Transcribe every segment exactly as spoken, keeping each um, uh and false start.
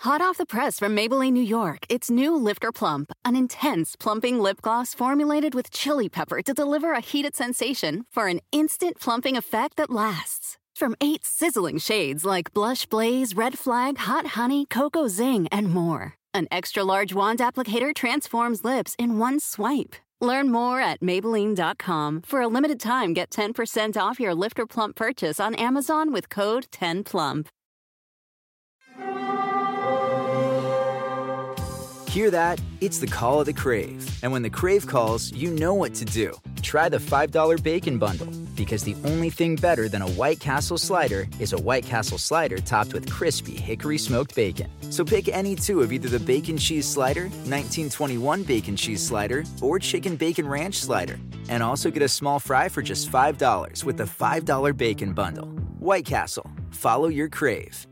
Hot off the press from Maybelline, New York, it's new Lifter Plump, an intense plumping lip gloss formulated with chili pepper to deliver a heated sensation for an instant plumping effect that lasts. From eight sizzling shades like Blush Blaze, Red Flag, Hot Honey, Cocoa Zing, and more. An extra-large wand applicator transforms lips in one swipe. Learn more at Maybelline dot com. For a limited time, get ten percent off your Lifter Plump purchase on Amazon with code ten plump. Hear that? It's the call of the Crave. And when the Crave calls, you know what to do. Try the five dollar Bacon Bundle, because the only thing better than a White Castle slider is a White Castle slider topped with crispy hickory smoked bacon. So pick any two of either the Bacon Cheese Slider, nineteen twenty-one Bacon Cheese Slider, or Chicken Bacon Ranch Slider. And also get a small fry for just five dollars with the five dollar Bacon Bundle. White Castle. Follow your Crave.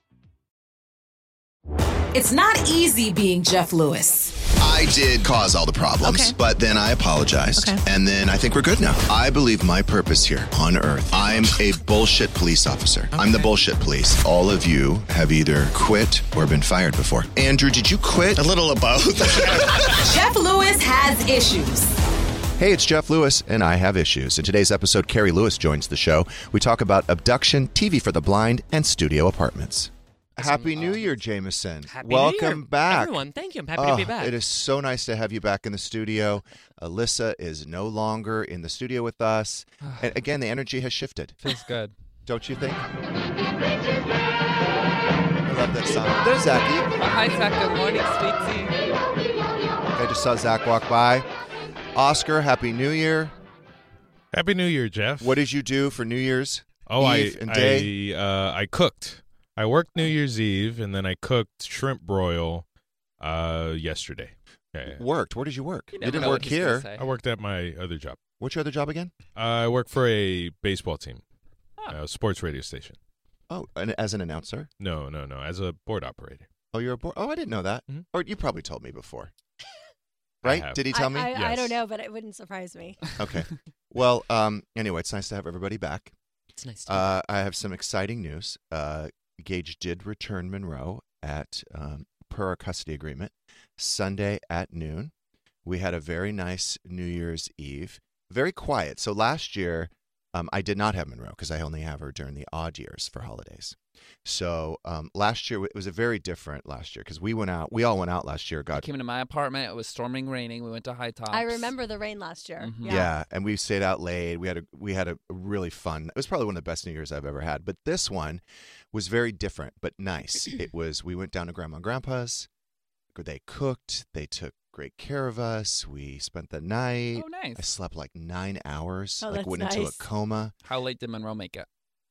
It's not easy being Jeff Lewis. I did cause all the problems, Okay. but then I apologized. Okay. And then I think we're good now. I believe my purpose here on Earth, I'm a bullshit police officer. Okay. I'm the bullshit police. All of you have either quit or been fired before. Andrew, did you quit? A little of both. Jeff Lewis has issues. Hey, it's Jeff Lewis, and I have issues. In today's episode, Carrie Lewis joins the show. We talk about abduction, T V for the blind, and studio apartments. Happy New Year, Jameson. Happy Welcome New Year, back. everyone. Thank you. I'm happy oh, to be back. It is so nice to have you back in the studio. Alyssa is no longer in the studio with us. And again, the energy has shifted. Feels good. Don't you think? I love that song. There's Zachy. Oh, hi, Zach. Good morning, sweetie. I just saw Zach walk by. Oscar, Happy New Year. Happy New Year, Jeff. What did you do for New Year's oh, Eve I, and day? I, uh, I cooked. I worked New Year's Eve, and then I cooked shrimp broil uh, yesterday. Yeah, yeah. Worked? Where did you work? You You, never didn't know work what he's gonna here. say. I worked at my other job. What's your other job again? Uh, I work for a baseball team, Oh. a sports radio station. Oh, and as an announcer? No, no, no, as a board operator. Oh, you're a board. Oh, I didn't know that. Mhm. Or you probably told me before. I Right? have. Did he tell I, me? I, I Yes. don't know, but it wouldn't surprise me. Okay. Well, um, anyway, it's nice to have everybody back. It's nice to Uh, I have some exciting news. Uh, Gage did return Monroe at um, per our custody agreement Sunday at noon. We had a very nice New Year's Eve, very quiet. So last year, um, I did not have Monroe because I only have her during the odd years for holidays. So um, last year it was a very different last year because we went out. We all went out last year. I God, came into my apartment. It was storming, raining. We went to High Tops. I remember the rain last year. Mhm. Yeah. Yeah. and we stayed out late. We had a we had a really fun. It was probably one of the best New Year's I've ever had. But this one was very different, but nice. It was. We went down to Grandma and Grandpa's. They cooked. They took great care of us. We spent the night. Oh, nice. I slept like nine hours. Oh, like that's went into a nice. coma. How late did Monroe make it?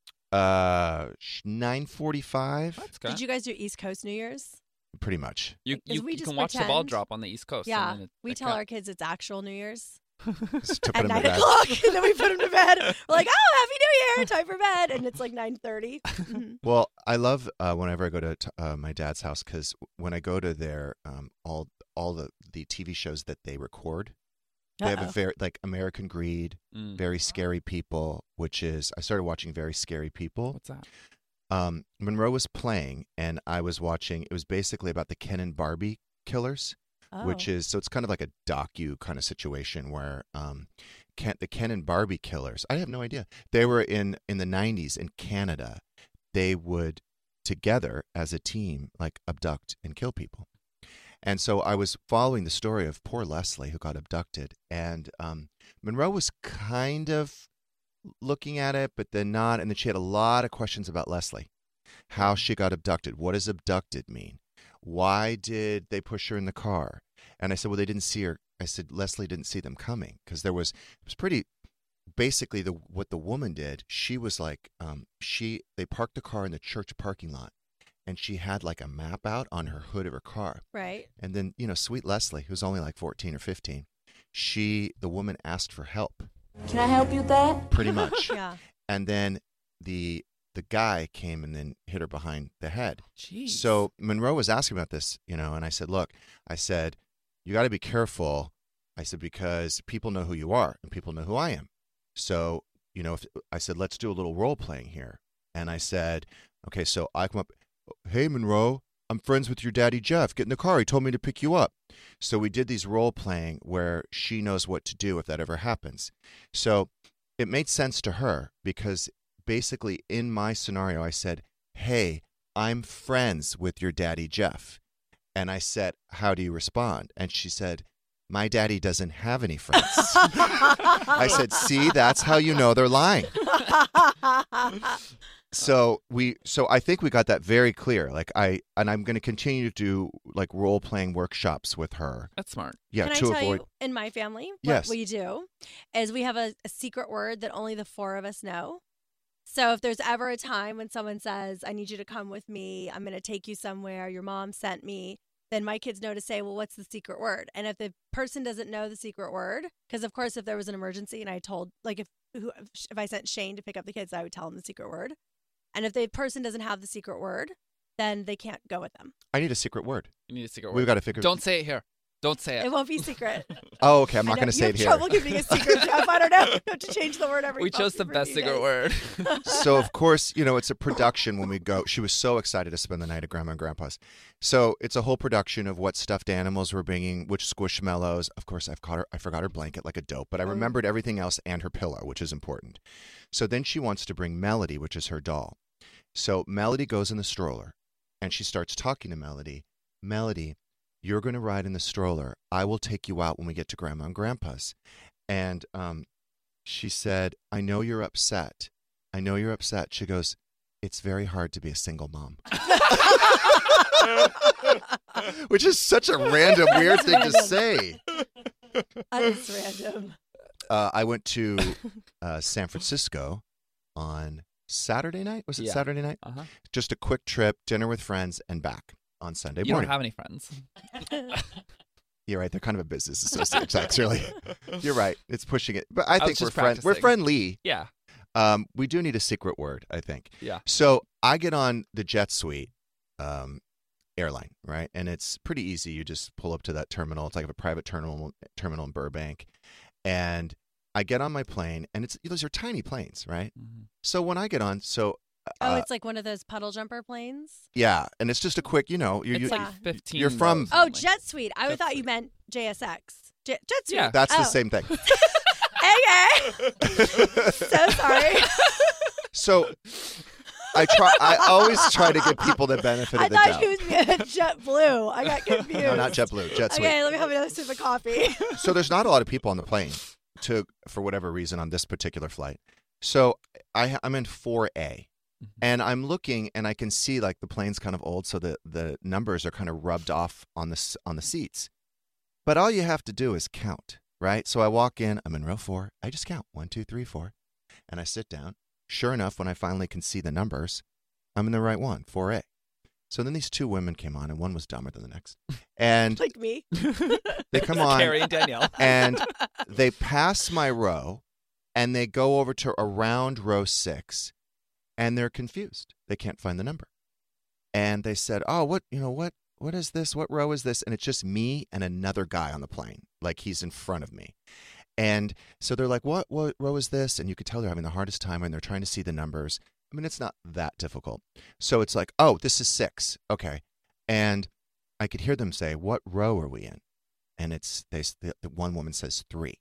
Uh, nine forty-five. That's good. Did you guys do East Coast New Year's? Pretty much. You, Is you, we you just can watch the ball pretend? drop on the East Coast. yeah. and then it- We it tell count- our kids it's actual New Year's Just to put at them to nine bed. o'clock, and then we put them to bed. We're like, oh, Happy New Year, time for bed, and it's like nine thirty. Well, I love uh, whenever I go to t- uh, my dad's house because when I go to their um, all all the, the T V shows that they record, they have a Uh-oh. very like American Greed, Mm. Very Scary People, which is I started watching Very Scary People. What's that? Um, Monroe was playing, and I was watching. It was basically about the Ken and Barbie killers, Oh. which is so it's kind of like a docu kind of situation where um, Ken, the Ken and Barbie killers. I have no idea. They were in in the nineties in Canada. They would together as a team like abduct and kill people. And so I was following the story of poor Leslie who got abducted, and um, Monroe was kind of looking at it, but then not. And then she had a lot of questions about Leslie, how she got abducted. What does abducted mean? Why did they push her in the car? And I said, well, they didn't see her. I said, Leslie didn't see them coming because there was, it was pretty, basically the what the woman did, she was like, um, she, they parked the car in the church parking lot and she had like a map out on her hood of her car. Right. And then, you know, sweet Leslie, who's only like fourteen or fifteen, she, the woman asked for help. Can I help you with that? Pretty much. Yeah. And then the the guy came and then hit her behind the head. Jeez. So Monroe was asking about this, you know, and I said, look, I said, you got to be careful. I said, because people know who you are and people know who I am. So, you know, if, I said, let's do a little role playing here. And I said, okay, so I come up, hey, Monroe, I'm friends with your daddy, Jeff. Get in the car. He told me to pick you up. So we did these role playing where she knows what to do if that ever happens. So it made sense to her because basically in my scenario, I said, hey, I'm friends with your daddy, Jeff. And I said, how do you respond? And she said, my daddy doesn't have any friends. I said, see, that's how you know they're lying. So we, so I think we got that very clear. Like I, and I'm going to continue to do like role playing workshops with her. That's smart. Yeah, Can to I tell avoid. you, in my family, what Yes. we do is we have a, a secret word that only the four of us know. So if there's ever a time when someone says, I need you to come with me, I'm going to take you somewhere, your mom sent me, then my kids know to say, well, what's the secret word? And if the person doesn't know the secret word, because of course, if there was an emergency and I told, like if who, if I sent Shane to pick up the kids, I would tell him the secret word. And if the person doesn't have the secret word, then they can't go with them. I need a secret word. You need a secret word. We've got to figure. Don't say it here. Don't say it. It won't be secret. Oh, okay. I'm I not know, going to say you it have here. trouble keeping a secret, Jeff. I don't know. You have to change the word every We chose the every best few secret days. word. So, of course, you know, it's a production when we go. She was so excited to spend the night at Grandma and Grandpa's. So it's a whole production of what stuffed animals we're bringing, which squishmallows. Of course, I've caught her. I forgot her blanket like a dope, but I Oh. remembered everything else and her pillow, which is important. So then she wants to bring Melody, which is her doll. So Melody goes in the stroller, and she starts talking to Melody. Melody, you're going to ride in the stroller. I will take you out when we get to Grandma and Grandpa's. And um, she said, I know you're upset. I know you're upset. She goes, it's very hard to be a single mom. Which is such a random, weird thing to say. That is random. Uh, I went to uh, San Francisco on Saturday night. Was it Yeah. Saturday night? Uh-huh. Just a quick trip, dinner with friends, and back on Sunday You morning. don't have any friends. You're right. They're kind of a business associate, actually. You're right. It's pushing it. But I I think was we're just friend, we're practicing. friendly. Yeah. Um, we do need a secret word, I think. Yeah. So I get on the Jet Suite um, airline, right? And it's pretty easy. You just pull up to that terminal. It's like a private terminal terminal in Burbank. And I get on my plane, and it's those are tiny planes, right? Mm-hmm. So when I get on, so Oh, uh, it's like one of those puddle jumper planes? yeah, and it's just a quick, you know, you, It's you, like Yeah. fifteen. You're from- rows Oh, only. Jet Suite. I Jet thought you Suite. meant J S X. Jet, Jet Suite. Yeah. that's oh. the same thing. Okay. So sorry. So I try. I always try to give people the benefit I of the thought doubt. you meant JetBlue. I got confused. No, not JetBlue, Jet Suite. Okay, let me have another sip of coffee. So there's not a lot of people on the plane to for whatever reason on this particular flight. So I, I'm in four A, and I'm looking, and I can see like the plane's kind of old, so the, the numbers are kind of rubbed off on the s- on the seats. But all you have to do is count, right? So I walk in, I'm in row four. I just count one, two, three, four, and I sit down. Sure enough, when I finally can see the numbers, I'm in the right one, four A. So then these two women came on, and one was dumber than the next. And Like me. they come on, Carrie and Danielle. and they pass my row, and they go over to around row six, and they're confused. They can't find the number. And they said, oh, what, you know, what, what is this? What row is this? And it's just me and another guy on the plane, like he's in front of me. And so they're like, what, what row is this? And you could tell they're having the hardest time, and they're trying to see the numbers. I mean, it's not that difficult. So it's like, oh, this is six. Okay. And I could hear them say, what row are we in? And it's, they, the, the one woman says three.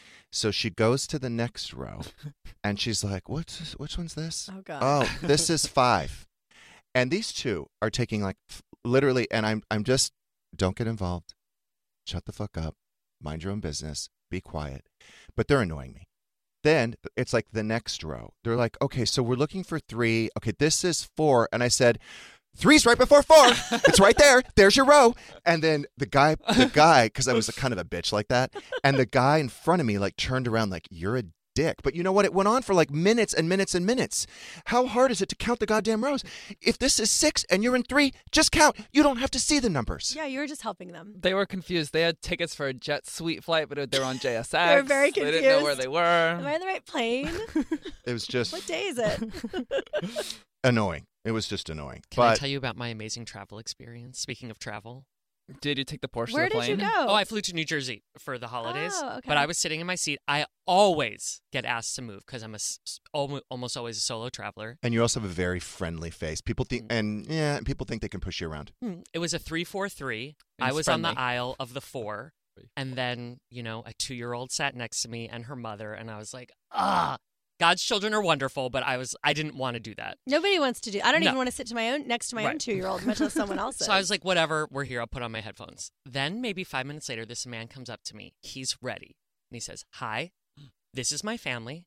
So she goes to the next row, and she's like, what's this, which one's this? Oh, God. Oh, this is five. And these two are taking like f- literally, and I'm I'm just, don't get involved. Shut the fuck up. Mind your own business. Be quiet. But they're annoying me. Then it's like the next row. They're like, okay, so we're looking for three. Okay, this is four. And I said, three's right before four. It's right there. There's your row. And then the guy, the guy, because I was a kind of a bitch like that, and the guy in front of me like turned around like, you're a dick. But you know what? It went on for like minutes and minutes and minutes. How hard is it to count the goddamn rows? If this is six and you're in three, just count. You don't have to see the numbers. Yeah, you were just helping them. They were confused. They had tickets for a Jet Suite flight, but they were on J S X. They were very They didn't know where confused. they were. Am I on the right plane? It was just What day is it? annoying. It was just annoying. Can I but tell you about my amazing travel experience? Speaking of travel, Did you take the Porsche Where to the did you plane? go? Oh, I flew to New Jersey for the holidays. Oh, okay. But I was sitting in my seat. I always get asked to move because I'm a, s- s- almo- almost always a solo traveler. And you also have a very friendly face. People think, Mm. and yeah, people think they can push you around. Hmm. It was a three four three. And I it's was on friendly. the aisle of the four. And then, you know, a two-year-old sat next to me and her mother. And I was like, ah, God's children are wonderful. But I was, I didn't want to do that. Nobody wants to do. I don't No. even want to sit to my own next to my own Right. two-year-old, much less someone else's. So I was like, whatever, we're here. I'll put on my headphones. Then maybe five minutes later, this man comes up to me. He's ready. And he says, hi, this is my family.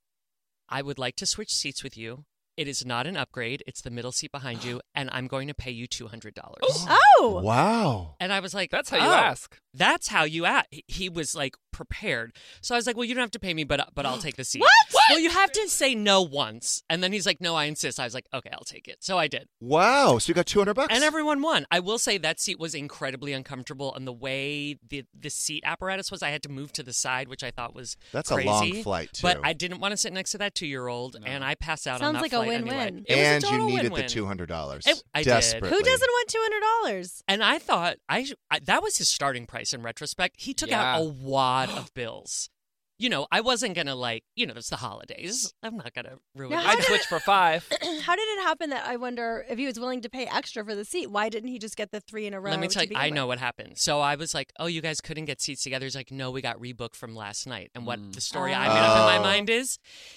I would like to switch seats with you. It is not an upgrade. It's the middle seat behind you. And I'm going to pay you two hundred dollars. Oh, Wow. And I was like, That's how you "Oh, ask. That's how you ask. He was like prepared. So I was like, well, you don't have to pay me, but but I'll take the seat. What? Well, you have to say no once. And then he's like, no, I insist. I was like, okay, I'll take it. So I did. Wow. So you got two hundred bucks. And everyone won. I will say that seat was incredibly uncomfortable, and the way the the seat apparatus was, I had to move to the side, which I thought was That's crazy. a long flight, too. But I didn't want to sit next to that two year old, No. and I passed out on Sounds that like a flight win-win. anyway. It was a and you total needed win-win. the two hundred dollars. It- I did. Desperately. who doesn't want two hundred dollars? And I thought I, I that was his starting price in retrospect. He took Yeah. out a wad of bills. You know, I wasn't gonna like, you know, it's the holidays. I'm not gonna ruin Now, it. how I'd did switch for five. How did it happen that I wonder if he was willing to pay extra for the seat? Why didn't he just get the three in a row? Let me to tell you, begin I with? know what happened. So I was like, oh, you guys couldn't get seats together. He's like, no, we got rebooked from last night. And what Mm. the story I made up in my Oh. mind is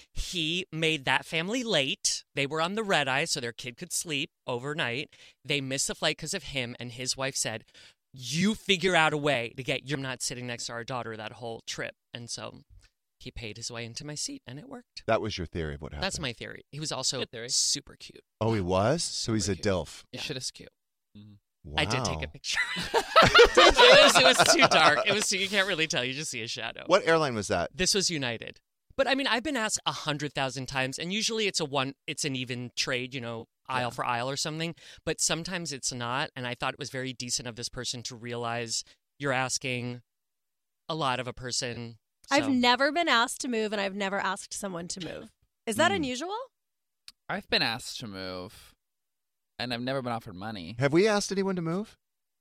he made that family late. They were on the red eye so their kid could sleep overnight. They missed the flight because of him. And his wife said, you figure out a way to get, you're not sitting next to our daughter that whole trip. And so he paid his way into my seat and it worked. That was your theory of what happened. That's my theory. He was also Good theory. super cute. Oh, he was? So he's a Super cute. DILF. You Yeah. should have. Cute. Wow. I did take a picture. it, was, it was too dark. It was too, you can't really tell. You just see a shadow. What airline was that? This was United. But I mean, I've been asked a hundred thousand times, and usually it's a one, it's an even trade, you know, aisle Yeah. for aisle or something. But sometimes it's not. And I thought it was very decent of this person to realize you're asking a lot of a person. I've So- never been asked to move, and I've never asked someone to move. Is that Mm. unusual? I've been asked to move, and I've never been offered money. Have we asked anyone to move?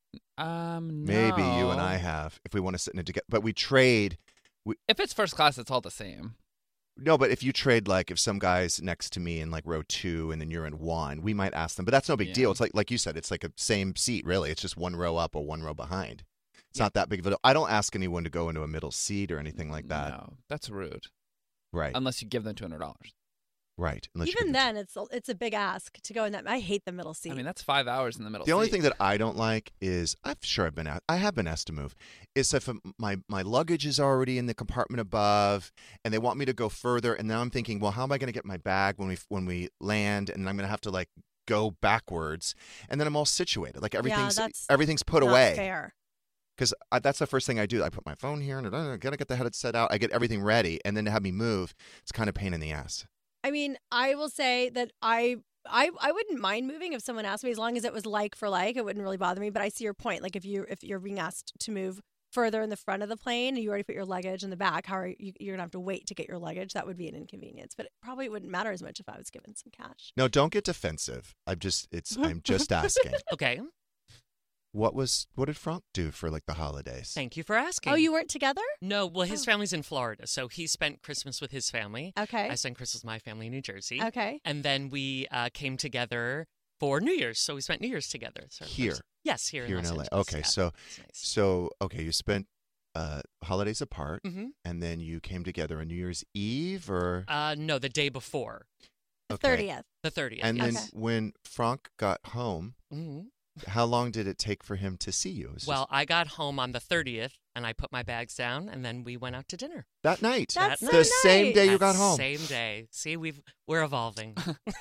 Um, no. Maybe you and I have, if we want to sit in it together. But we trade. If it's first class, it's all the same. No, but if you trade, like, if some guy's next to me in, like, row two and then you're in one, we might ask them. But that's no big Yeah. deal. It's like, like you said, it's like a same seat, really. It's just one row up or one row behind. It's Yeah. not that big of a deal. I don't ask anyone to go into a middle seat or anything like that. No, that's rude. Right. Unless you give them two hundred dollars. right. Unless you Even give them- then, it's a, it's a big ask to go in that. I hate the middle seat. I mean, that's five hours in the middle. The only seat. thing that I don't like is I'm sure I've been asked, I have been asked to move. Is if my my luggage is already in the compartment above, and they want me to go further, and now I'm thinking, well, how am I going to get my bag when we when we land, and I'm going to have to like go backwards, and then I'm all situated, like everything's that's everything's put Not away fair. because that's the first thing I do. I put my phone here, and I gotta get the headset out. I get everything ready, and then to have me move, it's kind of pain in the ass. I mean, I will say that I. I, I wouldn't mind moving if someone asked me, as long as it was like for like. It wouldn't really bother me. But I see your point. Like if you if you're being asked to move further in the front of the plane, and you already put your luggage in the back, how are you? You're gonna have to wait to get your luggage. That would be an inconvenience. But it probably wouldn't matter as much if I was given some cash. No, don't get defensive. I'm just it's I'm just asking. Okay. What was what did Frank do for like the holidays? Thank you for asking. Oh, you weren't together? No, well, his Oh. family's in Florida, so he spent Christmas with his family. Okay. I spent Christmas with my family in New Jersey. Okay. And then we uh, came together for New Year's, so we spent New Year's together. It's our Here? first- Yes, here, Here in Los L A. Angeles. Okay, Yeah, so it's nice. so okay, you spent uh, holidays apart, Mhm. and then you came together on New Year's Eve, or Uh, no, the day before, The okay. thirtieth. the thirtieth. And yes. then when Frank got home, Mhm. how long did it take for him to see you? It was just Well, I got home on the thirtieth, and I put my bags down, and then we went out to dinner. that night, That's That so the same nice. day you That got home. Same day. See, we've we're evolving.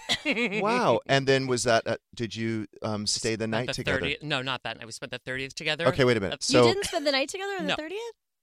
Wow! And then was that? Uh, did you um, stay the Spent night the together? thirtieth No, not that night. We spent the thirtieth together. Okay, wait a minute. Uh, So you didn't spend the night together on the No. thirtieth?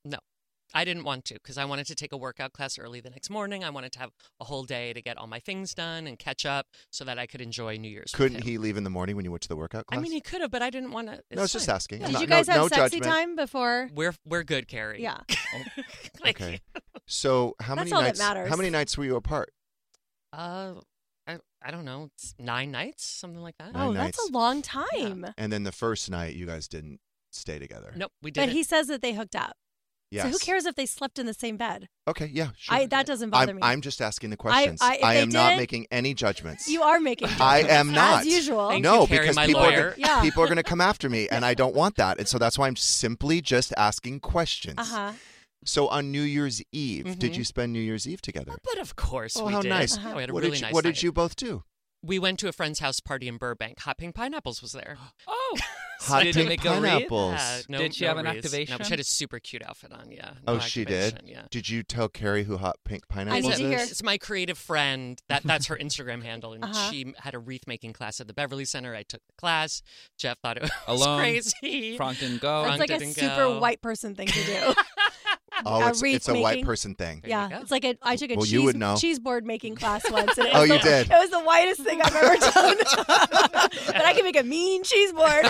I didn't want to because I wanted to take a workout class early the next morning. I wanted to have a whole day to get all my things done and catch up so that I could enjoy New Year's. with couldn't him. he leave in the morning when you went to the workout class? I mean, he could have, but I didn't want to. no, it's just asking. Did Not- you guys no, have no sexy judgment. time before? We're we're good, Carrie. Yeah. Thank Okay. you. So how That's many all that nights? matters. How many nights were you apart? Uh, I I don't know. It's nine nights, something like that. Nine Oh, nights. that's a long time. And then the first night, you guys didn't stay together. Nope, we But didn't. he says that they hooked up. Yes. So who cares if they slept in the same bed? Okay, yeah, sure. I, that doesn't bother I'm, me. I'm just asking the questions. I- if I they am not did- making any judgments. You are making I judgments, am not. as usual. Thank no, you, Carrie, because my people are, lawyer. gonna, Yeah. people are going to come after me, and I don't want that. And so that's why I'm simply just asking questions. Uh huh. So on New Year's Eve, did Mhm. you spend New Year's Eve together? But of course Oh, we how did. nice. Yeah, we had a What really did you, nice What night. did you both do? We went to a friend's house party in Burbank. Hot Pink Pineapples was there. Oh, Hot did pink you make a wreath? pineapples. Yeah, no, Did she no have an wreaths. No, activation? but she had a super cute outfit on. Yeah. Oh, no she activation, did. Yeah. Did you tell Carrie who Hot Pink Pineapples need is? to hear. It's my creative friend. That that's her Instagram handle, and Uh-huh. she had a wreath making class at the Beverly Center. I took the class. Jeff thought it was Alone. crazy. Frank didn't go. Frank It's like a didn't super go. white person thing to do. Oh, A it's, wreath it's a white making. person thing. There you Yeah, go. it's like a. I took a Well, cheese, you would know. cheese board making class once. And it Oh, was you the, did? It was the whitest thing I've ever done. But I can make a mean cheese board.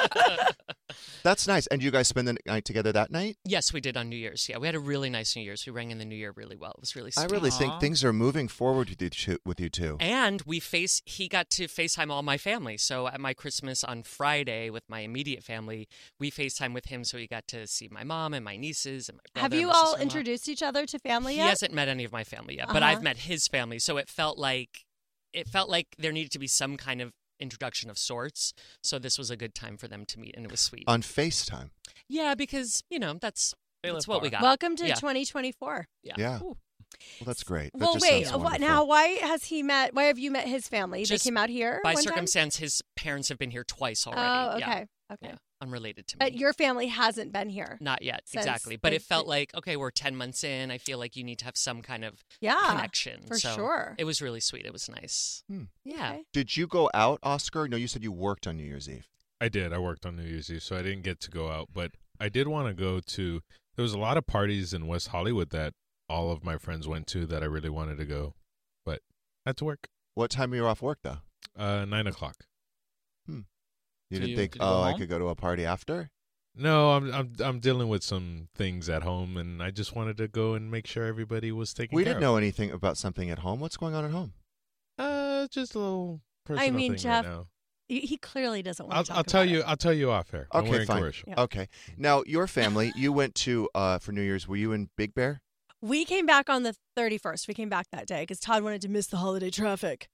That's nice. And you guys spend the night together that night? Yes, we did on New Year's. Yeah, we had a really nice New Year's. We rang in the New Year really well. It was really sweet. I really Aw. think things are moving forward with you two. With you two. And we face he got to FaceTime all my family. So at my Christmas on Friday with my immediate family, we FaceTime with him so he got to see my mom and my nieces and my brother. Have and you my all sister-in-law. introduced each other to family He yet? hasn't met any of my family yet, but Uh-huh. I've met his family. So it felt like it felt like there needed to be some kind of introduction of sorts. So this was a good time for them to meet, and it was sweet. On FaceTime. yeah, because you know that's They that's live what we far. got. Welcome to Yeah. twenty twenty-four. Yeah. Yeah. Ooh. Well, that's great. That Well, just wait. sounds What, wonderful. now, why has he met? Why have you met his family? Just they came out here By one time? circumstance, his parents have been here twice already. Oh, Yeah. okay, okay. Yeah. Unrelated to me. But your family hasn't been here. Not yet, Since exactly. But they- it felt like, okay, we're ten months in. I feel like you need to have some kind of Yeah, connection. for So sure. It was really sweet. It was nice. Hmm. Yeah. Okay. Did you go out, Oscar? No, you said you worked on New Year's Eve. I did. I worked on New Year's Eve, so I didn't get to go out. But I did want to go to. There was a lot of parties in West Hollywood that all of my friends went to that I really wanted to go, but I had to work. What time were you off work, though? Uh, nine o'clock. You So didn't you- think, did you go oh, I home? could go to a party after? No, I'm I'm I'm dealing with some things at home, and I just wanted to go and make sure everybody was taken We care didn't of. know anything about something at home. What's going on at home? Uh, just a little personal mean, thing Jeff, right now. He, he clearly doesn't want I'll to talk I'll tell about you it. I'll tell you off air. When we're Okay, in fine. commercial. Yeah. Okay. Now, your family, you went to uh, for New Year's. Were you in Big Bear? We came back on the thirty-first. We came back that day because Todd wanted to miss the holiday traffic.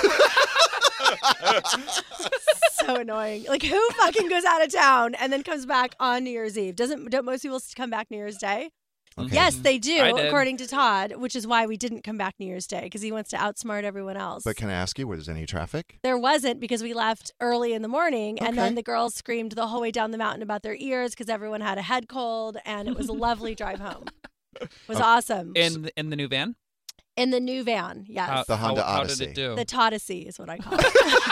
So annoying. Like, who fucking goes out of town and then comes back on New Year's Eve? Doesn't don't most people come back New Year's Day? Okay. Yes, they do, I did. according to Todd, which is why we didn't come back New Year's Day because he wants to outsmart everyone else. But can I ask you, was there any traffic? There wasn't because we left early in the morning, and Okay. then the girls screamed the whole way down the mountain about their ears because everyone had a head cold, and it was a lovely drive home. It was awesome. In the, in the new van? In the new van, yes. How, The Honda how, how Odyssey. did it do? The Todessy is what I call it.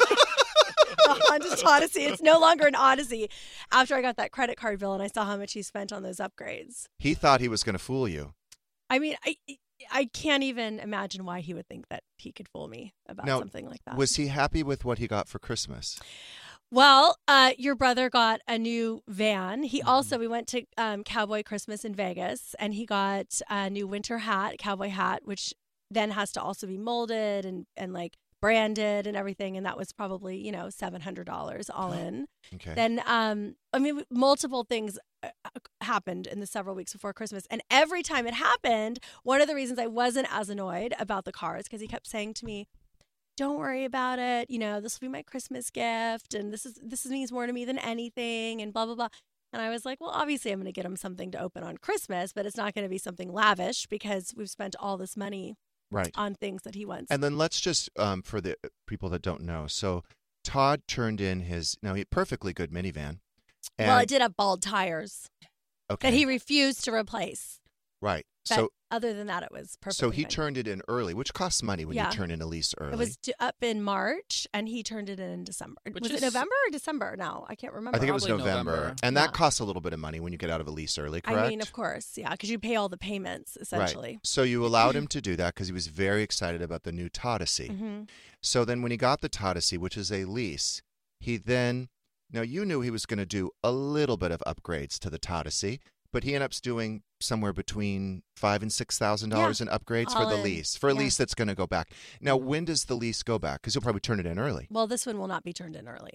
The Honda Odyssey. It's no longer an Odyssey after I got that credit card bill and I saw how much he spent on those upgrades. He thought he was going to fool you. I mean, I I can't even imagine why he would think that he could fool me about Now, something like that. Was he happy with what he got for Christmas? Well, uh, your brother got a new van. He Mm-hmm. also, we went to um, Cowboy Christmas in Vegas, and he got a new winter hat, cowboy hat, which then has to also be molded and, and like branded and everything. And that was probably, you know, seven hundred dollars all in. Okay. Then, um, I mean, multiple things uh, happened in the several weeks before Christmas. And every time it happened, one of the reasons I wasn't as annoyed about the car is because he kept saying to me, don't worry about it. You know, this will be my Christmas gift. And this is, this means more to me than anything and blah, blah, blah. And I was like, well, obviously I'm going to get him something to open on Christmas, but it's not going to be something lavish because we've spent all this money Right. on things that he wants. And then let's just, um, for the people that don't know, so Todd turned in his, now he perfectly good minivan. And, well, it did have bald tires okay. that he refused to replace. Right. But So other than that, it was perfect. so he turned it in early, which costs money when Yeah. you turn in a lease early. It was d- up in March, and he turned it in in December. Which was is- it November or December? No, I can't remember. I think it was Probably November. November. And Yeah. that costs a little bit of money when you get out of a lease early, correct? I mean, of course, yeah, because you pay all the payments essentially. Right. So you allowed him to do that because he was very excited about the new Todessy. hmm So then when he got the Todessy, which is a lease, he then, now you knew he was going to do a little bit of upgrades to the Todessy, but he ended up doing somewhere between five and six thousand dollars in upgrades for all the in. lease, for a Yeah. lease that's going to go back. Now, when does the lease go back? Because you'll probably turn it in early. Well, this one will not be turned in early.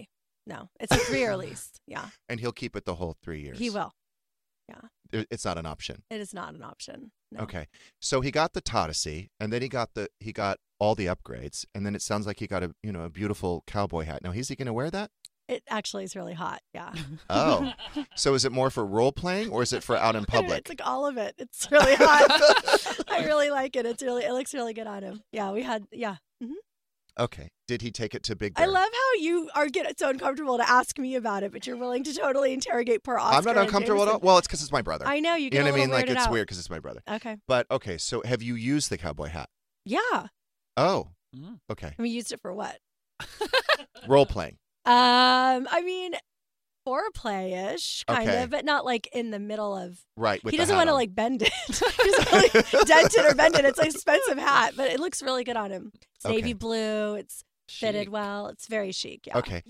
no. It's a three-year lease. Yeah. And he'll keep it the whole three years. He will. Yeah. There- It's not an option. It is not an option. No. Okay. So he got the Todessee, and then he got the he got all the upgrades, and then it sounds like he got a you know a beautiful cowboy hat. Now, is he going to wear that? It actually is really hot. Yeah. Oh. So is it more for role playing, or is it for out in public? It's like all of it. It's really hot. I really like it. It's really it looks really good on him. Yeah, we had yeah. hmm Okay. Did he take it to Big I Bear? love how you are get so uncomfortable to ask me about it, but you're willing to totally interrogate poor Oscar. I'm not and uncomfortable at all. Jameson. Well, it's because it's my brother. I know you. You Get know a what I mean? little Like weirded it's out. weird because it's my brother. Okay. But okay, so have you used the cowboy hat? Yeah. Oh. Mm. Okay. And we used it for what? Role playing. Um, I mean, foreplay-ish, kind Okay. of, but not like in the middle of. Right. With he the doesn't hat want to on. like bend it. he doesn't really dent it or bend it. It's an expensive hat, but it looks really good on him. It's navy Okay. blue. It's fitted Chic. well. It's very chic. Yeah. Okay.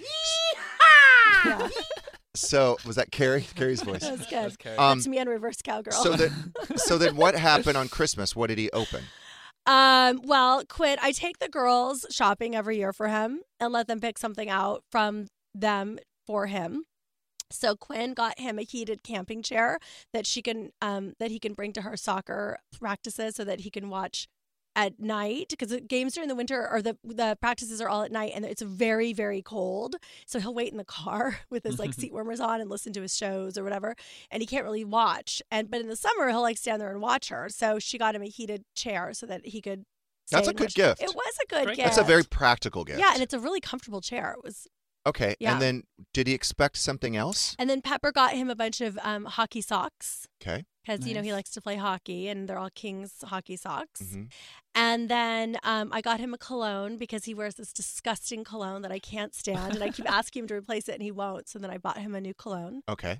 Yeah. So was that Carrie? Carrie's voice. That was good. That's Carrie. Um, That's me on reverse cowgirl. So that so then what happened on Christmas? What did he open? Um, well, Quinn, I take the girls shopping every year for him and let them pick something out from them for him. So Quinn got him a heated camping chair that she can um that he can bring to her soccer practices so that he can watch at night, because the games during the winter or the the practices are all at night and it's very, very cold. So he'll wait in the car with his like seat warmers on and listen to his shows or whatever. And he can't really watch. And but in the summer he'll like stand there and watch her. So she got him a heated chair so that he could stay That's a and good watch. gift. It was a good Great gift. That's a very practical gift. Yeah, and it's a really comfortable chair. It was Okay. Yeah. And then did he expect something else? and then Pepper got him a bunch of um, hockey socks. Okay. Because, you know, he Nice. likes to play hockey and they're all King's hockey socks. Mhm. And then um, I got him a cologne because he wears this disgusting cologne that I can't stand. And I keep asking him to replace it and he won't. So then I bought him a new cologne. Okay.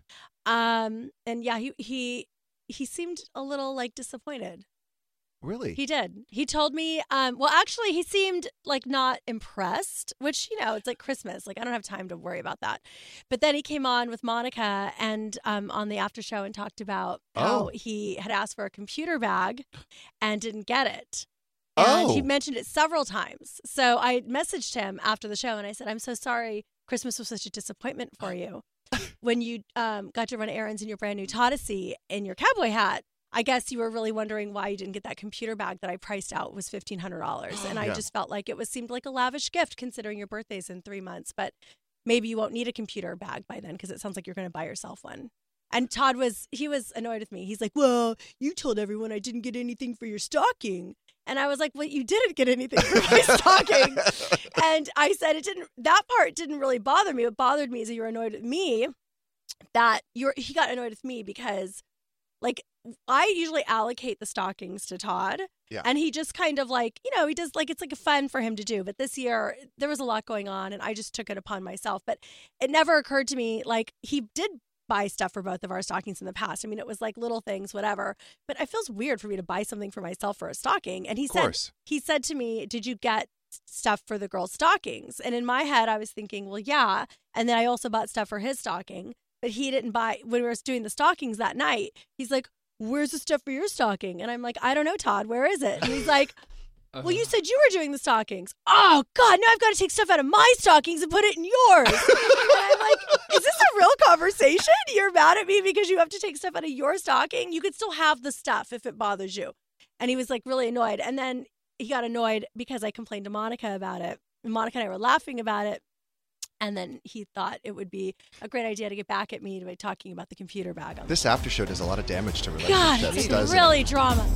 Um, and yeah, he, he, he seemed a little like disappointed. Really? He did. He told me, um, well, actually, he seemed like not impressed, which, you know, it's like Christmas. Like, I don't have time to worry about that. But then he came on with Monica and um, on the after show and talked about how Oh. he had asked for a computer bag and didn't get it. And he Oh. mentioned it several times. So I messaged him after the show and I said, I'm so sorry Christmas was such a disappointment for you. When you um, got to run errands in your brand new Todessee in your cowboy hat, I guess you were really wondering why you didn't get that computer bag that I priced out was fifteen hundred dollars. And I Yeah. just felt like it was seemed like a lavish gift considering your birthday's in three months. But maybe you won't need a computer bag by then because it sounds like you're going to buy yourself one. And Todd was, he was annoyed with me. He's like, well, you told everyone I didn't get anything for your stocking. And I was like, well, you didn't get anything for my stocking. And I said, it didn't, that part didn't really bother me. What bothered me is that you were annoyed with me, that you're, he got annoyed with me because like, I usually allocate the stockings to Todd. Yeah. And he just kind of like, you know, he does like, it's like a fun for him to do. But this year there was a lot going on and I just took it upon myself. But it never occurred to me, like he did buy stuff for both of our stockings in the past. I mean, it was like little things, whatever. But it feels weird for me to buy something for myself for a stocking. And he Of said, course. he said to me, did you get stuff for the girls' stockings? And in my head, I was thinking, well, yeah. And then I also bought stuff for his stocking. But he didn't buy, when we were doing the stockings that night, he's like, where's the stuff for your stocking? And I'm like, I don't know, Todd, where is it? And he's like, well, you said you were doing the stockings. Oh, God, now I've got to take stuff out of my stockings and put it in yours. And I'm like, is this a real conversation? You're mad at me because you have to take stuff out of your stocking? You could still have the stuff if it bothers you. And he was like really annoyed. And then he got annoyed because I complained to Monica about it. And Monica and I were laughing about it. And then he thought it would be a great idea to get back at me by talking about the computer bag. On This after show does a lot of damage to God, relationships, it's doesn't really it? drama.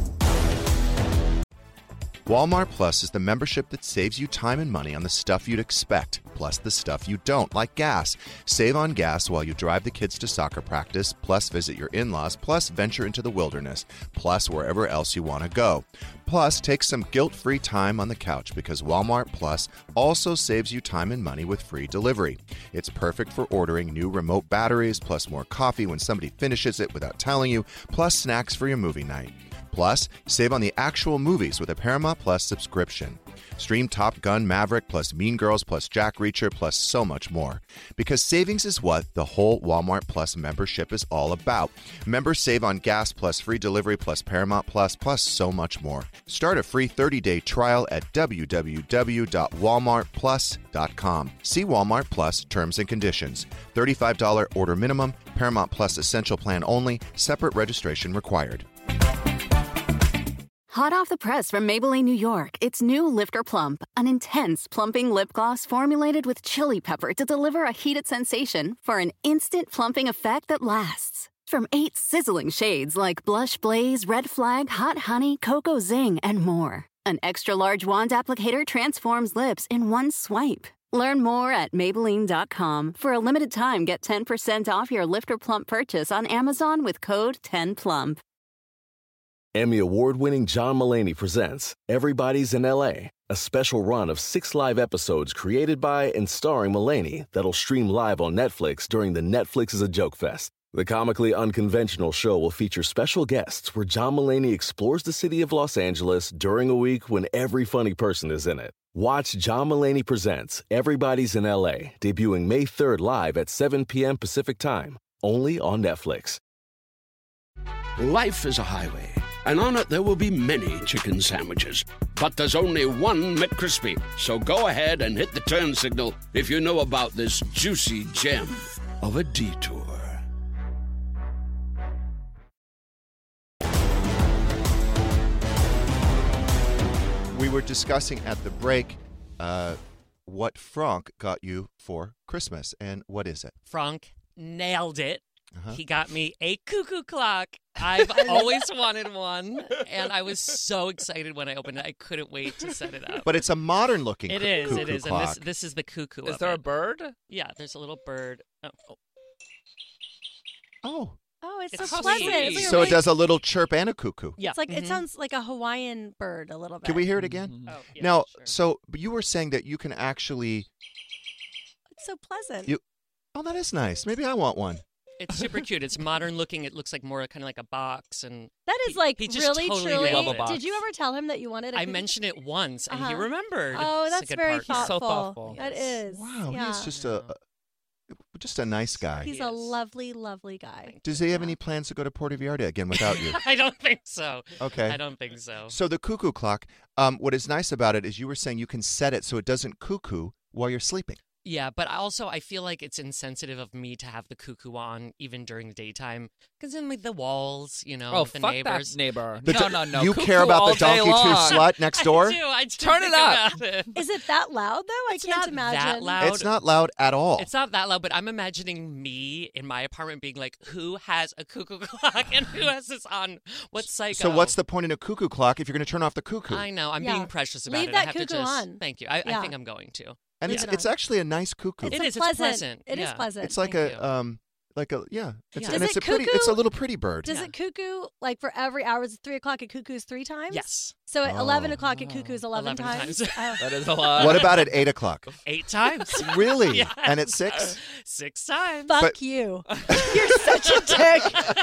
Walmart Plus is the membership that saves you time and money on the stuff you'd expect, plus the stuff you don't, like gas. Save on gas while you drive the kids to soccer practice, plus visit your in-laws, plus venture into the wilderness, plus wherever else you want to go. Plus, take some guilt-free time on the couch because Walmart Plus also saves you time and money with free delivery. It's perfect for ordering new remote batteries, plus more coffee when somebody finishes it without telling you, plus snacks for your movie night. Plus, save on the actual movies with a Paramount Plus subscription. Stream Top Gun Maverick plus Mean Girls plus Jack Reacher plus so much more. Because savings is what the whole Walmart Plus membership is all about. Members save on gas plus free delivery plus Paramount Plus plus so much more. Start a free thirty-day trial at w w w dot walmart plus dot com. See Walmart Plus terms and conditions. thirty-five dollars order minimum, Paramount Plus Essential Plan only, separate registration required. Hot off the press from Maybelline, New York, it's new Lifter Plump, an intense plumping lip gloss formulated with chili pepper to deliver a heated sensation for an instant plumping effect that lasts. From eight sizzling shades like Blush Blaze, Red Flag, Hot Honey, Cocoa Zing, and more. An extra-large wand applicator transforms lips in one swipe. Learn more at Maybelline dot com. For a limited time, get ten percent off your Lifter Plump purchase on Amazon with code ten plump. Emmy award-winning John Mulaney presents Everybody's in L A, a special run of six live episodes created by and starring Mulaney that'll stream live on Netflix during the Netflix is a Joke Fest. The comically unconventional show will feature special guests where John Mulaney explores the city of Los Angeles during a week when every funny person is in it. Watch John Mulaney Presents Everybody's in L A, debuting May third live at seven p.m. Pacific Time, only on Netflix. Life is a highway, and on it there will be many chicken sandwiches. But there's only one McCrispy. So go ahead and hit the turn signal if you know about this juicy gem of a detour. We were discussing at the break uh, what Frank got you for Christmas, and what is it? Frank nailed it. Uh-huh. He got me a cuckoo clock. I've always wanted one, and I was so excited when I opened it. I couldn't wait to set it up. But it's a modern-looking It cu- is, cuckoo it is, clock. and this this is the cuckoo. Is of there a it. bird? Yeah, there's a little bird. Oh, oh. Oh. Oh, it's, It's so so pleasant. sweet. It's like a So it really- does a little chirp and a cuckoo. Yeah. It's like it Mhm. sounds like a Hawaiian bird a little bit. Can we hear it again? Oh, yeah, now, sure. so but you were saying that you can actually... It's so pleasant. You, oh, that is nice. Maybe I want one. It's super cute. It's modern looking. It looks like more kind of like a box, and that is he- like he just really totally truly. nailed it. Did you ever tell him that you wanted? A I cuckoo? mentioned it once, and he Uh-huh. remembered. Oh, It's a that's good very part. He's so thoughtful. thoughtful. That Yes. is. Wow, yeah. he's just a, a just a nice guy. He's He a is. lovely, lovely guy. Does he have Yeah. any plans to go to Puerto Vallarta again without you? I don't think so. Okay. I don't think so. So the cuckoo clock, um, what is nice about it is you were saying you can set it so it doesn't cuckoo while you're sleeping. Yeah, but I also I feel like it's insensitive of me to have the cuckoo on even during the daytime, because then like the walls, you know, Oh, with the fuck neighbors. that neighbor. The no, do- no, no. You Cuckoo care about all the donkey day long. tooth slut next door? I do. I do Turn it think up. about it. Is it that loud though? I It's can't not imagine. that loud. It's not loud at all. It's not that loud, but I'm imagining me in my apartment being like, who has a cuckoo clock and who has this on? What psycho? So what's the point in a cuckoo clock if you're going to turn off the cuckoo? I know. I'm Yeah. being precious about Leave it. that I have to cuckoo just. on. Thank you. I, Yeah. I think I'm going to. and Leave it's it it's on. actually a nice cuckoo. It's It a is, it's pleasant. pleasant. It is Yeah. pleasant. It's like Thank a you. um like a yeah. It's, Yeah. and Does it's it a pretty. It's a cuckoo? little pretty bird. Does Yeah. it cuckoo like for every hour? It's three o'clock. It cuckoos three times. Yes. So at Oh. eleven o'clock, it cuckoos eleven, eleven times. times. Oh. That is a lot. What about at eight o'clock? Eight times. Really? Yes. And at six? Six times. Fuck But- you. You're such a dick.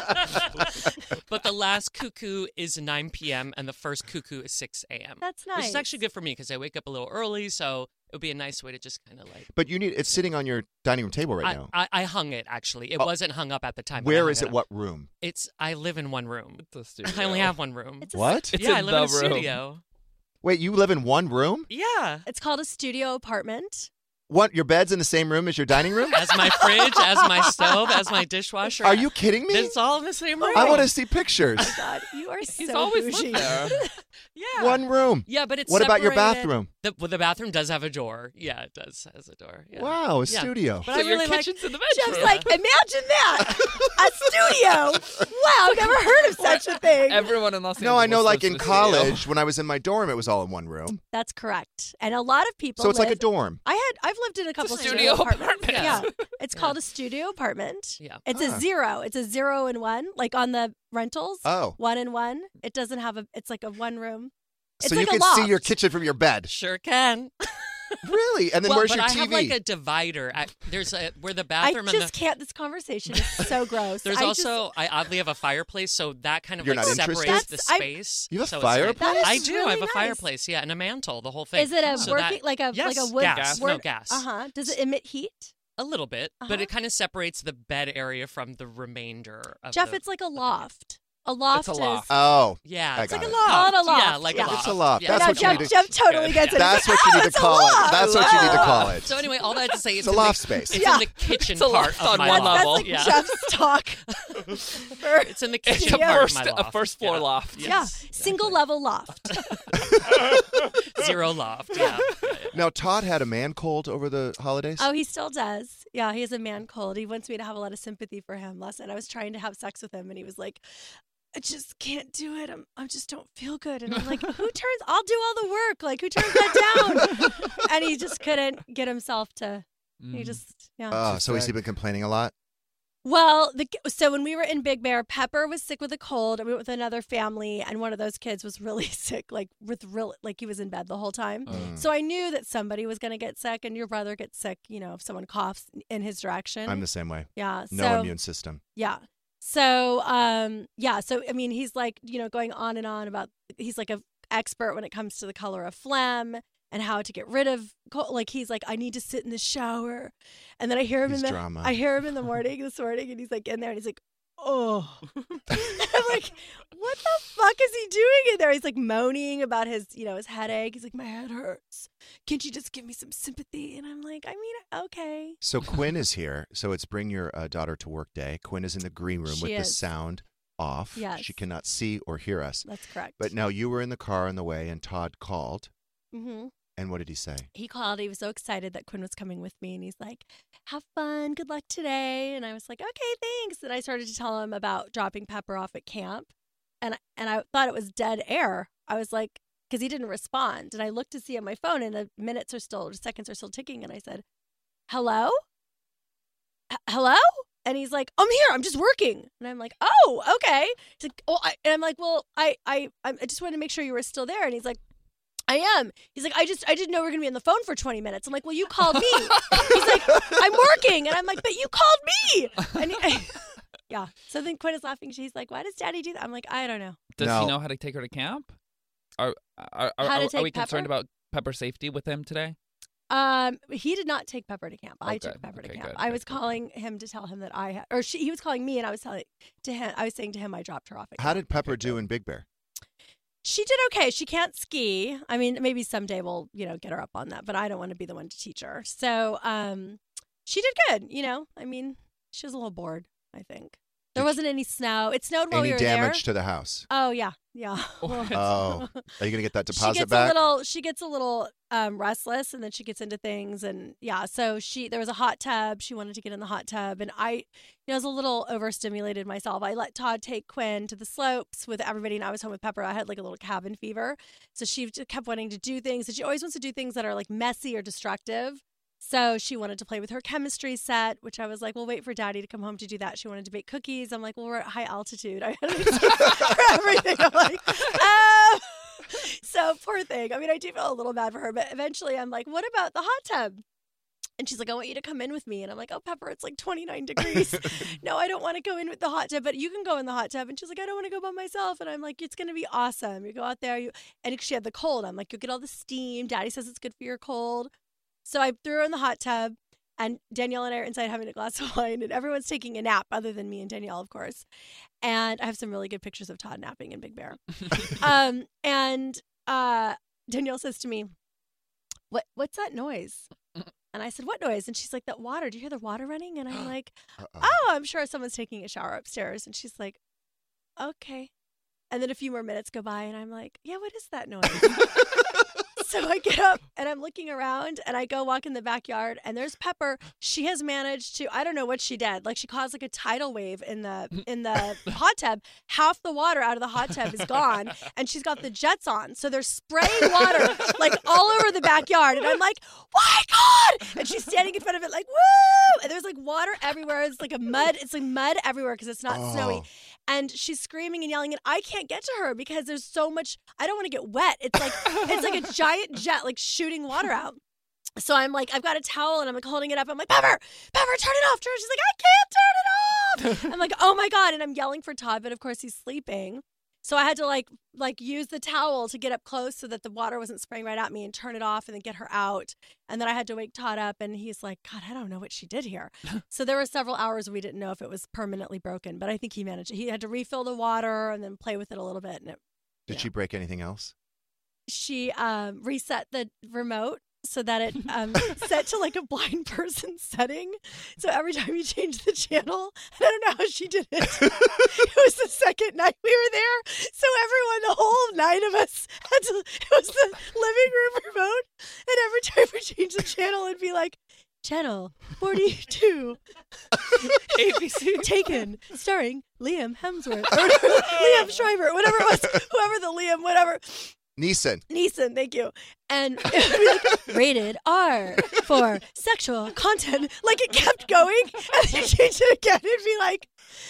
But the last cuckoo is nine p.m. and the first cuckoo is six a.m. That's nice. Which is actually good for me because I wake up a little early, so it would be a nice way to just kind of like. But you need it's sitting on your dining room table right I, now. I, I hung it actually. It Oh. wasn't hung up at the time. but I Where hung is it? up. What room? It's. I live in one room. It's a studio. I only have one room. It's a- What? It's yeah, I in live in a the room. studio. Wait, you live in one room? Yeah. It's called a studio apartment. What? Your bed's in the same room as your dining room? As my fridge, as my stove, as my dishwasher. Are you kidding me? It's all in the same room. I want to see pictures. Oh God, you are He's so always bougie. lived there. Yeah. One room. Yeah, but it's What about your separated. bathroom? The, well, the bathroom does have a door. Yeah, it does has a door. Yeah. Wow, a Yeah. studio. But So I your really like. kitchen's in the Jeff's bedroom. like, imagine that, a studio. Wow, never heard of such a thing. Everyone in Los Angeles. No, I know, like lives in a studio. college, when I was in my dorm, it was all in one room. That's correct. And a lot of people. So it's like a live- dorm. I had I've lived in a couple a studio apartments. apartment. Yeah, it's Yeah. called a studio apartment. Yeah. It's Ah. a zero. It's a zero and one, like on the rentals. Oh. One and one. It doesn't have a. It's like a one room. It's So like you a can see your loft. kitchen from your bed. Sure can. Really? And then well, where's but your I T V? have like a divider. I, there's a where the I bathroom and just the can't. This conversation is so gross. there's I also just, I oddly have a fireplace, so that kind of You're like not separates interested? the That's- I- space. You have a so it's like- fireplace? That is I do. I have really a nice. fireplace, yeah, and a mantle, the whole thing. Is it a So working that- like a yes, like a wood? gas? Work, No gas. Uh huh. Does it emit heat? A little bit, Uh-huh. but it kind of separates the bed area from the remainder of Jeff, the, it's like a loft. A loft a is. loft. Oh. yeah, I it's got like a it. loft. Call it a loft. Yeah, like Yeah. a loft. It's a loft. Yeah, That's now what you Jeff, need to- Jeff totally gets it. That's He's what like, you "Oh, need to it's a call it. loft." That's what you need to Oh. call it. So anyway, all that to say, it's, It's a in loft the, space. It's Yeah. in the kitchen It's a part loft of on my one loft. That's level. like Yeah. Jeff's talk. For- It's in the It's kitchen a part first, of my a loft. first floor yeah. loft. yeah, Yes, single level loft. Zero loft. Yeah. Yeah, yeah. Now, Todd had a man cold over the holidays. Oh, he still does. Yeah, he has a man cold. He wants me to have a lot of sympathy for him. Last night I was trying to have sex with him, and he was like, "I just can't do it. I'm, I just don't feel good." And I'm like, "Who turns? I'll do all the work. Like, who turns that down?" And he just couldn't get himself to. He just, yeah. Oh, so has he been complaining a lot? Well, the, so when we were in Big Bear, Pepper was sick with a cold. I went with another family, and one of those kids was really sick, like with real, like he was in bed the whole time. Mm. So I knew that somebody was going to get sick, and your brother gets sick, you know, if someone coughs in his direction. I'm the same way. yeah. No so, immune system. Yeah. So, um, yeah. So, I mean, he's like, you know, going on and on about, he's like a expert when it comes to the color of phlegm and how to get rid of cold. Like, he's like, I need to sit in the shower. And then I hear him He's in the, drama. I hear him in the morning, this morning, and he's like in there and he's like, oh. I'm like, what the fuck is he doing in there? He's like moaning about his, you know, his headache. He's like, my head hurts. Can't you just give me some sympathy? And I'm like, I mean, okay. So Quinn is here. So it's bring your uh, daughter to work day. Quinn is in the green room She with the is. sound off. Yes. She cannot see or hear us. That's correct. But now you were in the car on the way, and Todd called. Mm-hmm. And what did he say? He called. He was so excited that Quinn was coming with me. And he's like, have fun. Good luck today. And I was like, okay, thanks. And I started to tell him about dropping Pepper off at camp. And, and I thought it was dead air. I was like, because he didn't respond. And I looked to see on my phone, and the minutes are still, the seconds are still ticking. And I said, hello? H- hello? And he's like, I'm here. I'm just working. And I'm like, oh, okay. He's like, oh, I, and I'm like, well, I, I, I just wanted to make sure you were still there. And he's like, I am. He's like, I just, I didn't know we were going to be on the phone for twenty minutes. I'm like, well, you called me. He's like, I'm working. And I'm like, but you called me. And he, yeah. So then Quinn is laughing. She's like, why does Daddy do that? I'm like, I don't know. Does No. he know how to take her to camp? Are are, are, How to are, take are we concerned Pepper? about Pepper's safety with him today? Um, he did not take Pepper to camp. I Okay. took Pepper to Okay, camp. good, I good, was good. calling him to tell him that I had, or she, he was calling me, and I was telling to him, I was saying to him, I dropped her off at How camp. did Pepper do in Big Bear? She did okay. She can't ski. I mean, maybe someday we'll, you know, get her up on that, but I don't want to be the one to teach her. So, um, she did good. You know, I mean, she was a little bored, I think. There Did wasn't any snow. It snowed while Any we were damage there. to the house? Oh yeah, yeah. Well, Oh, are you going to get that she deposit gets back? a little. She gets a little um, restless, and then she gets into things, and yeah. So she there was a hot tub. She wanted to get in the hot tub, and I, you know, I was a little overstimulated myself. I let Todd take Quinn to the slopes with everybody, and I was home with Pepper. I had like a little cabin fever, so she just kept wanting to do things, and she always wants to do things that are like messy or destructive. So she wanted to play with her chemistry set, which I was like, well, wait for Daddy to come home to do that. She wanted to bake cookies. I'm like, well, we're at high altitude. I had for everything. I'm like, um. So poor thing. I mean, I do feel a little bad for her, but eventually I'm like, what about the hot tub? And she's like, I want you to come in with me. And I'm like, oh, Pepper, it's like twenty-nine degrees. No, I don't want to go in with the hot tub, but you can go in the hot tub. And she's like, I don't want to go by myself. And I'm like, it's going to be awesome. You go out there. You And she had the cold. I'm like, you'll get all the steam. Daddy says it's good for your cold. So I threw her in the hot tub, and Danielle and I are inside having a glass of wine, and everyone's taking a nap other than me and Danielle, of course. And I have some really good pictures of Todd napping in Big Bear. um, and uh, Danielle says to me, "What? What's that noise?" And I said, "What noise?" And she's like, "That water. Do you hear the water running?" And I'm like, Uh-oh. "Oh, I'm sure someone's taking a shower upstairs." And she's like, "Okay." And then a few more minutes go by, and I'm like, "Yeah, what is that noise?" So I get up and I'm looking around, and I go walk in the backyard, and there's Pepper. She has managed to, I don't know what she did. Like, she caused like a tidal wave in the in the hot tub. Half the water out of the hot tub is gone, and she's got the jets on. So they're spraying water like all over the backyard. And I'm like, my God! And she's standing in front of it like, woo! And there's like water everywhere. It's like a mud. It's like mud everywhere because it's not Oh. snowy. And she's screaming and yelling, and I can't get to her because there's so much. I don't want to get wet. It's like it's like a giant jet like shooting water out. So I'm like, I've got a towel and I'm like holding it up. I'm like, Pepper, Pepper, turn it off. Turn. She's like, I can't turn it off. I'm like, oh my God. And I'm yelling for Todd, but of course he's sleeping. So I had to like like use the towel to get up close so that the water wasn't spraying right at me and turn it off and then get her out. And then I had to wake Todd up and he's like, God, I don't know what she did here. So there were several hours we didn't know if it was permanently broken, but I think he managed it. He had to refill the water and then play with it a little bit. And it, Did yeah. she break anything else? She um, reset the remote so that it um, set to like a blind person setting. So every time you change the channel, and I don't know how she did it. It was the second night we were there. So everyone, the whole nine of us had to, it was the living room remote. And every time we changed the channel, it'd be like, Channel forty-two. A B C. Taken, starring Liam Hemsworth. Or Liam Schreiber, whatever it was. Whoever the Liam, whatever. Neeson. Neeson, thank you. And it would be like, rated R for sexual content. Like it kept going. And then you change it again. It'd be like,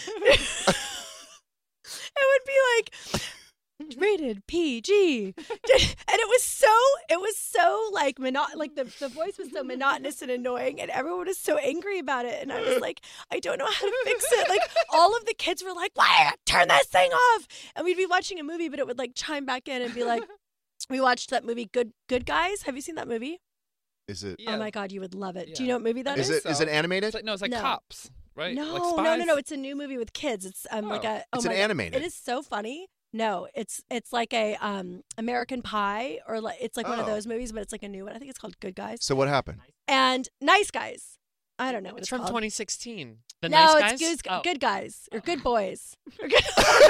it would be like, rated P G. And it was so, it was so like, mono- like the, the voice was so monotonous and annoying. And everyone was so angry about it. And I was like, I don't know how to fix it. Like all of the kids were like, why? Turn this thing off. And we'd be watching a movie, but it would like chime back in and be like, we watched that movie, Good Good Guys. Have you seen that movie? Is it? Oh my God, you would love it. Yeah. Do you know what movie that Is is? it? Is it animated? It's like, no, it's like No. Cops, right? No, like no, spies? no, no. It's a new movie with kids. It's um, like Oh. a. Oh It's an my God. animated. It is so funny. No, it's it's like a um American Pie or like it's like one of Oh. those movies, but it's like a new one. I think it's called Good Guys So what happened? and Nice Guys. I don't know what It's it's, from called. twenty sixteen. The no, Nice it's Guys? Good, Oh. good Guys or Good Boys. Or good,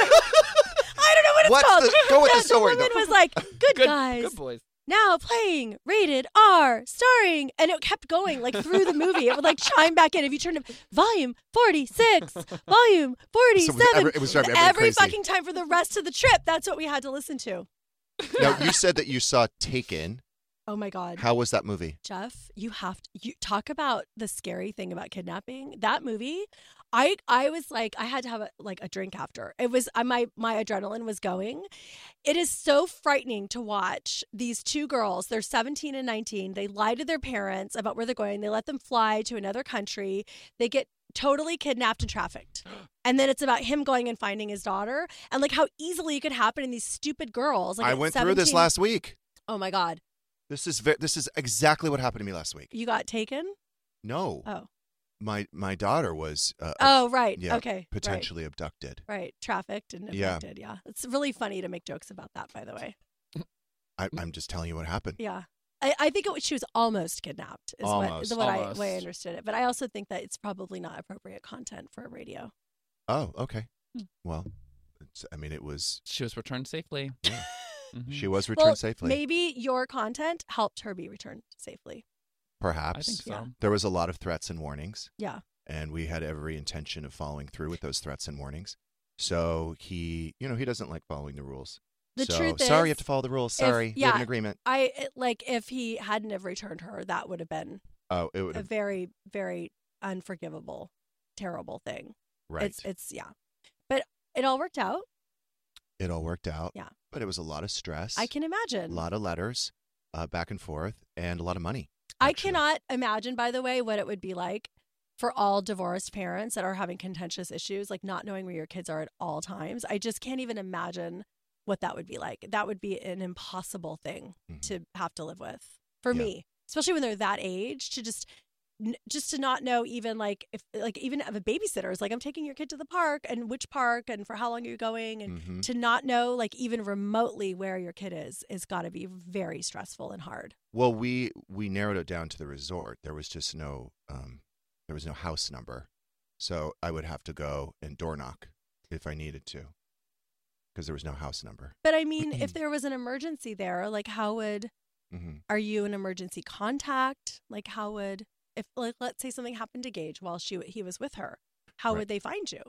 I don't know what it's What's called. the- go with No, the story, woman though. was like, Good, Good, Guys. good boys. Now playing rated R, starring, and it kept going like through the movie. It would like chime back in if you turned it, volume forty-six, volume forty-seven. So every- it was driving everyone every crazy. fucking time for the rest of the trip. That's what we had to listen to. Now you said that you saw Taken. Oh my God. How was that movie? Jeff, you have to you talk about the scary thing about kidnapping. That movie, I I was like I had to have a, like a drink after. It was I, my my adrenaline was going. It is so frightening to watch these two girls. They're seventeen and nineteen. They lie to their parents about where they're going. They let them fly to another country. They get totally kidnapped and trafficked. And then it's about him going and finding his daughter and like how easily it could happen in these stupid girls. Like I at went through this seventeen last week. Oh my God. This is ve- this is exactly what happened to me last week. You got taken? No, Oh. my my daughter was. Uh, Oh, right. yeah, Okay. Right. potentially abducted. Right, trafficked and Yeah. abducted. Yeah. It's really funny to make jokes about that, by the way. I, I'm just telling you what happened. Yeah, I, I think it was, she was almost kidnapped. Is what Almost. is what I Almost. way I understood it. But I also think that it's probably not appropriate content for a radio. Oh, okay. Hmm. Well, it's, I mean, it was. She was returned safely. Yeah. Mhm. She was returned well, safely. maybe your content helped her be returned safely. Perhaps. I think so. Yeah. There was a lot of threats and warnings, Yeah. and we had every intention of following through with those threats and warnings. So he, you know, he doesn't like following the rules. The so, truth sorry, you is, have to follow the rules. if- Sorry, we have an yeah, agreement. I it, like if he hadn't have returned her, that would have been Oh, it would a have very, very unforgivable, terrible thing. right. It's it's yeah, but it all worked out. it all worked out. Yeah. But it was a lot of stress. I can imagine. A lot of letters, uh, back and forth, and a lot of money. I actually. cannot imagine, by the way, what it would be like for all divorced parents that are having contentious issues, like not knowing where your kids are at all times. I just can't even imagine what that would be like. That would be an impossible thing Mhm. to have to live with for Yeah. me, especially when they're that age. To just, n- just to not know even like if like even have a babysitter is like I'm taking your kid to the park and which park and for how long are you going and Mhm. to not know like even remotely where your kid is is got to be very stressful and hard. Well, we we narrowed it down to the resort. There was just no um, there was no house number, so I would have to go and door knock if I needed to, because there was no house number. But I mean, if there was an emergency there, like how would, hmm are you an emergency contact? Like how would, if like let's say something happened to Gage while she he was with her, how Right. would they find you?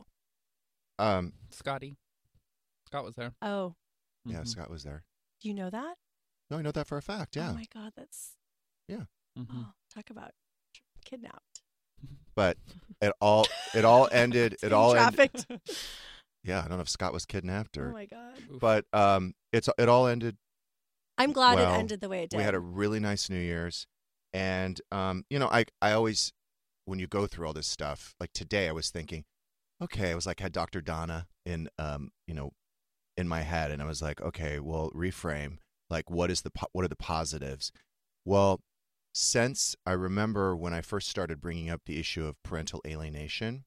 Um, Scotty. Scott was there. Oh, yeah, Mhm. Scott was there. do you know that? No, I know that for a fact. Yeah, Oh my God, that's yeah. Mhm. oh, talk about tr- kidnapped. But it all it all ended. it Being all ended. trafficked. Yeah, I don't know if Scott was kidnapped Oh or, my God. Oof. but um, it's it all ended. I'm glad well. it ended the way it did. We had a really nice New Year's. And, um, you know, I, I always, when you go through all this stuff, like today I was thinking, okay, I was like, had Doctor Donna in, um, you know, in my head. And I was like, okay, well, reframe. Like, what is the, po- what are the positives? Well, since I remember when I first started bringing up the issue of parental alienation,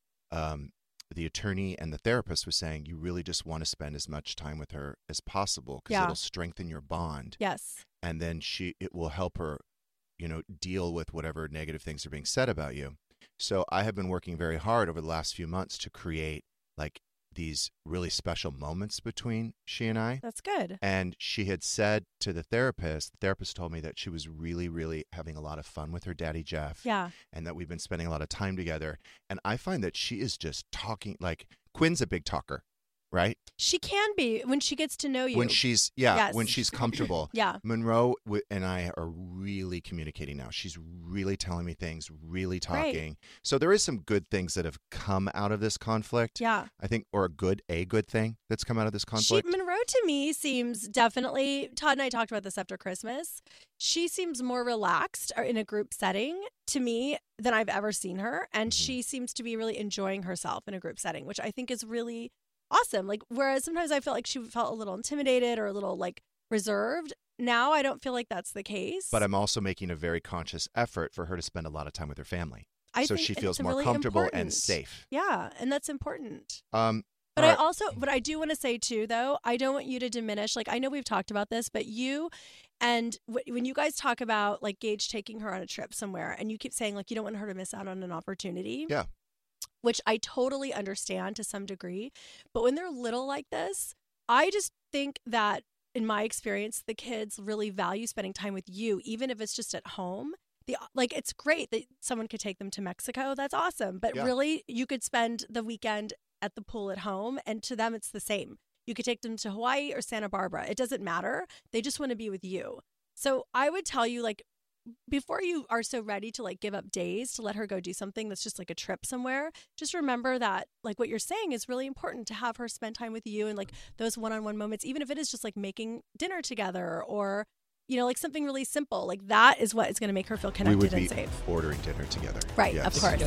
um, the attorney and the therapist was saying, you really just want to spend as much time with her as possible because Yeah. it'll strengthen your bond. Yes. And then she, it will help her, you know, deal with whatever negative things are being said about you. So I have been working very hard over the last few months to create like these really special moments between she and I. That's good. And she had said to the therapist, the therapist told me that she was really, really having a lot of fun with her daddy, Jeff. Yeah. And that we've been spending a lot of time together. And I find that she is just talking, like Quinn's a big talker, right? She can be when she gets to know you. When she's, yeah, Yes. when she's comfortable. Yeah. Monroe w- and I are really communicating now. She's really telling me things, really talking. So there is some good things that have come out of this conflict. Yeah. I think, or a good, a good thing that's come out of this She, conflict. Monroe to me seems definitely, Todd and I talked about this after Christmas. She seems more relaxed or in a group setting to me than I've ever seen her. And Mm-hmm. she seems to be really enjoying herself in a group setting, which I think is really awesome. Like, whereas sometimes I felt like she felt a little intimidated or a little like reserved. Now I don't feel like that's the case. But I'm also making a very conscious effort for her to spend a lot of time with her family. I so think she it's feels more really comfortable and important. safe. Yeah, and that's important. Um, But all I right. also, but I do want to say too, though, I don't want you to diminish. Like, I know we've talked about this, but you and w- when you guys talk about like Gage taking her on a trip somewhere, and you keep saying like you don't want her to miss out on an opportunity. Yeah. Which I totally understand to some degree. But when they're little like this, I just think that in my experience, the kids really value spending time with you, even if it's just at home. The, like, it's great that someone could take them to Mexico. That's awesome. But Yeah. really, you could spend the weekend at the pool at home, and to them, it's the same. You could take them to Hawaii or Santa Barbara. It doesn't matter. They just want to be with you. So I would tell you, like, before you are so ready to like give up days to let her go do something that's just like a trip somewhere, just remember that like what you're saying is really important to have her spend time with you and like those one-on-one moments, even if it is just like making dinner together or, you know, like something really simple. Like that is what is going to make her feel we connected would and be safe. ordering dinner together. Right, Yes. of course.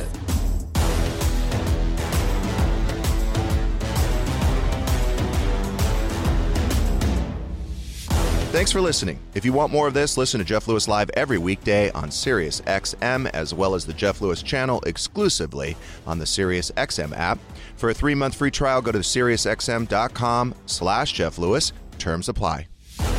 Thanks for listening. If you want more of this, listen to Jeff Lewis Live every weekday on Sirius X M, as well as the Jeff Lewis channel exclusively on the Sirius X M app. For a three-month free trial, go to SiriusXM.com slash Jeff Lewis. Terms apply.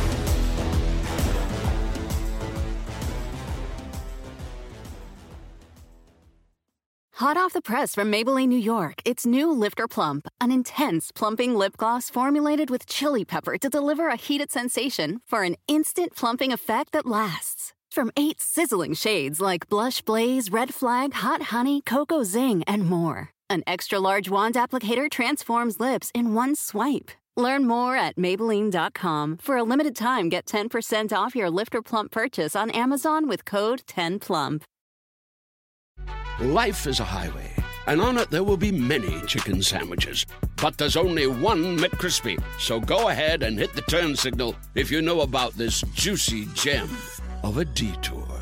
Hot off the press from Maybelline, New York, it's new Lifter Plump, an intense plumping lip gloss formulated with chili pepper to deliver a heated sensation for an instant plumping effect that lasts. From eight sizzling shades like Blush Blaze, Red Flag, Hot Honey, Cocoa Zing, and more. An extra-large wand applicator transforms lips in one swipe. Learn more at Maybelline dot com. For a limited time, get ten percent off your Lifter Plump purchase on Amazon with code ten plump. Life is a highway, and on it there will be many chicken sandwiches. But there's only one McCrispy. So go ahead and hit the turn signal if you know about this juicy gem of a detour.